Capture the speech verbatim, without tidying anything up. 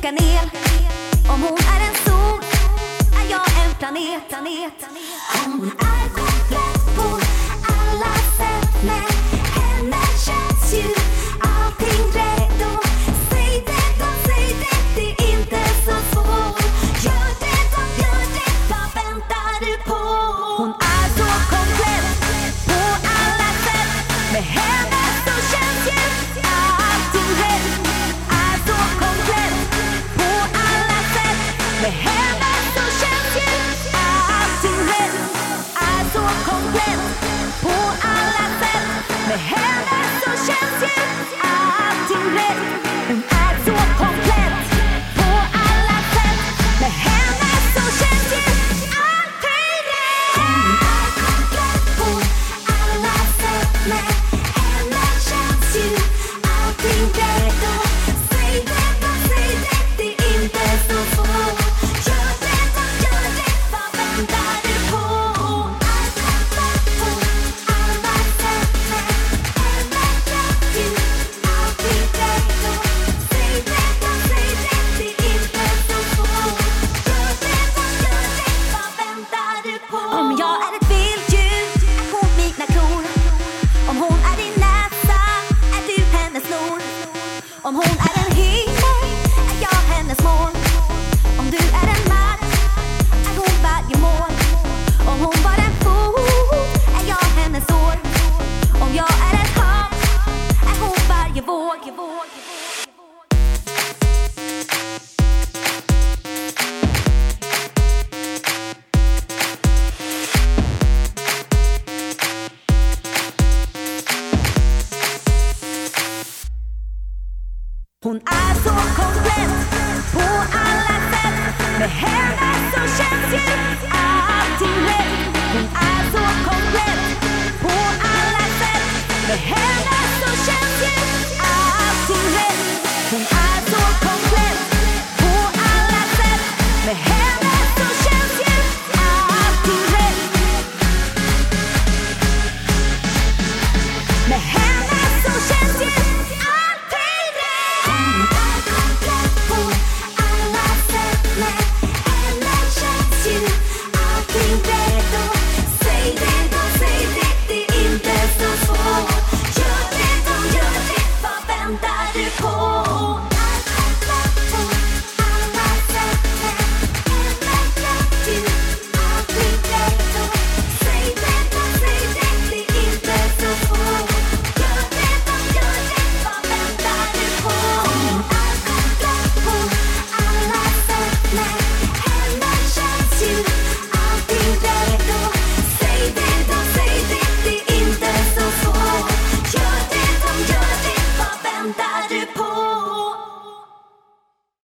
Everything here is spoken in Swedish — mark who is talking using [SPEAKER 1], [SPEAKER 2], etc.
[SPEAKER 1] kanel. Om hon är en sol är jag en planet. Hon är komplett på alla sätt. Med henne känns ju allting rätt. Och säg det då, säg det, det är inte så svårt. Gör det då, gör det, vad väntar du på? Hon är så komplett på alla sätt. Med henne så känns ju allting rätt. Är så komplett på alla sätt. Med henne så känns ju allting rätt. Är så komplett på alla sätt. Med henne så känns ju allting rätt. Hon är så komplett på alla sätt. Med henne så känns ju allting rätt. Hon är komplett på alla sätt. Med henne känns ju allting rätt. Och säg det då, säg det, det är inte så svårt. Gör det då, gör det, vad väntar du på? Hon är komplett på alla sätt. Med henne känns ju allting rätt. Och säg det då, säg det, det är inte så svårt. Gör det då, gör det, vad väntar du på? Om jag är ett vilddjur är hon mina klor. Om hon är din näsa är du hennes snor. Om hon är en himmel är jag hennes mål. Om du är en mark är hon varje mål. Om hon var en fot är jag hennes år. Om jag är ett hav är hon varje våg. Hon är så komplett på alla sätt. Med henne så känns ju allting rätt. Hon är så komplett på alla sätt. Med henne